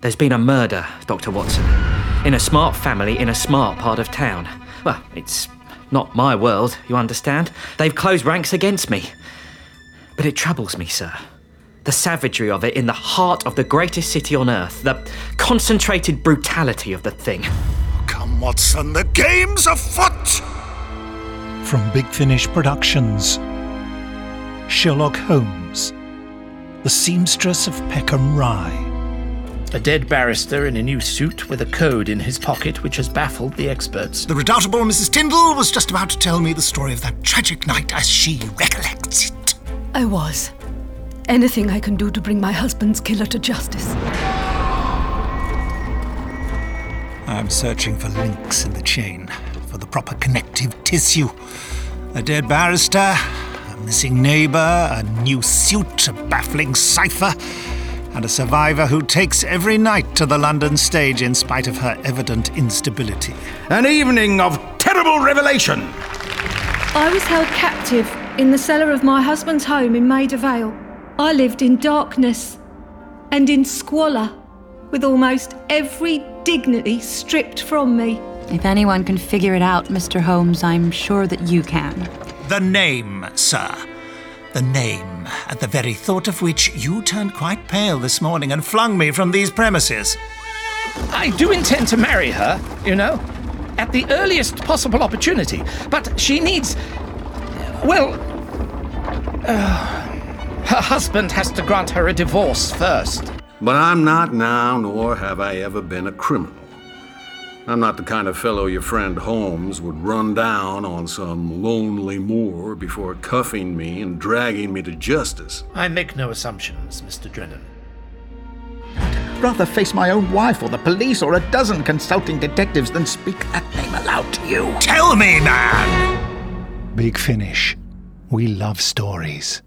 There's been a murder, Dr. Watson. In a smart family in a smart part of town. Well, it's not my world, you understand? They've closed ranks against me. But it troubles me, sir. The savagery of it in the heart of the greatest city on earth. The concentrated brutality of the thing. Come, Watson, the game's afoot! From Big Finish Productions, Sherlock Holmes, The Seamstress of Peckham Rye. A dead barrister in a new suit with a code in his pocket which has baffled the experts. The redoubtable Mrs. Tyndall was just about to tell me the story of that tragic night as she recollects it. I was. Anything I can do to bring my husband's killer to justice. I'm searching for links in the chain, for the proper connective tissue. A dead barrister, a missing neighbour, a new suit, a baffling cipher, and a survivor who takes every night to the London stage in spite of her evident instability. An evening of terrible revelation. I was held captive in the cellar of my husband's home in Maida Vale. I lived in darkness and in squalor, with almost every dignity stripped from me. If anyone can figure it out, Mr. Holmes, I'm sure that you can. The name, sir. The name, at the very thought of which you turned quite pale this morning and flung me from these premises. I do intend to marry her, you know, at the earliest possible opportunity. But she needs... well... her husband has to grant her a divorce first. But I'm not now, nor have I ever been a criminal. I'm not the kind of fellow your friend Holmes would run down on some lonely moor before cuffing me and dragging me to justice. I make no assumptions, Mr. Drennan. I'd rather face my own wife or the police or a dozen consulting detectives than speak that name aloud to you. Tell me, man! Big Finish. We love stories.